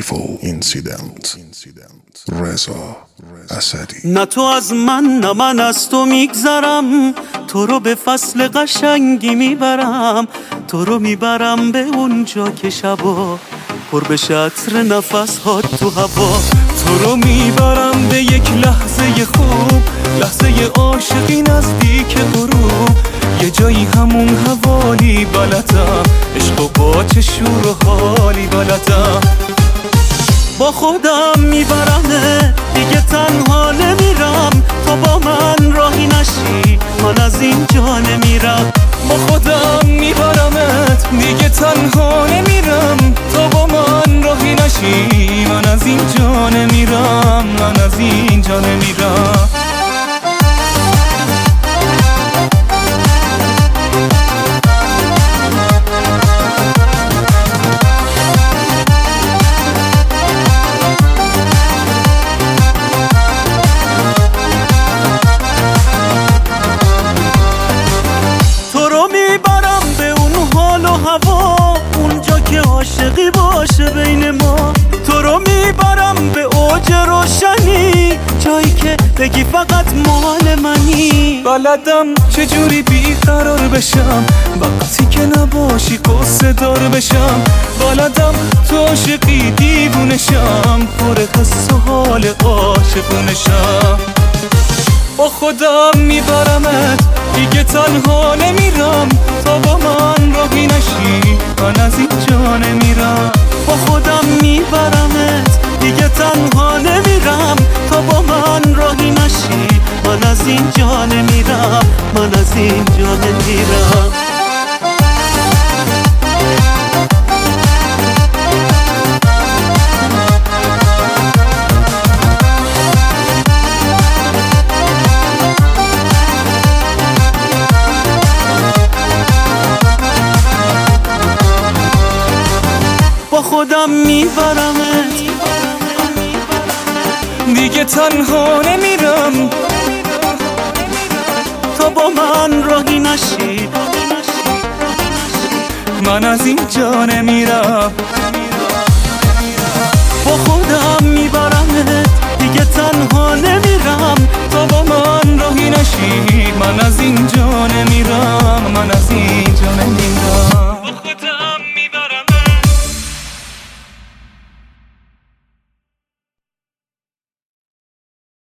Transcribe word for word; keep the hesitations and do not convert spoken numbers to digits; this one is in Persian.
Beautiful incident. رضا اسدی. نه تو از من نه من از تو میگذرم، تو رو به فصل قشنگی میبرم، تو رو میبرم به اونجا که شبا پر بشه عطر نفس ها تو هوا، تو رو میبرم به یک لحظه خوب، لحظه عاشقی نزدیک غروب، یه جایی همون حوالی بلدم، عشق و با چه شور و حالی بلدم، با خودم میبرمه دیگه تنها نمیرم، تا با من راهی نشی من از اینجا نمیرم، با خودم میبرمت دیگه تنها نمیرم، تا با من راهی نشی من از اینجا نمیرم، من از اینجا نمیرم. اونجا که عاشقی باشه بین ما، تو رو میبرم به اوج روشنی، جایی که بگی فقط مال منی، بلدم چجوری بیقرار بشم وقتی که نباشی قصه دار بشم، بلدم تو عاشقی دیوونشم، پر حس و حال عاشقونشم، با خودم میبرمت دیگه تنها نمیرم، تا با من راهی نشی من از اینجا نمیرم، با خودم میبرمت دیگه تنها نمیرم، تا با من راهی نشی من از اینجا نمیرم، من از اینجا نمیرم. با خودم میبرمت دیگه تنها نمیرم، تا با من راهی نشی من از اینجا نمیرم.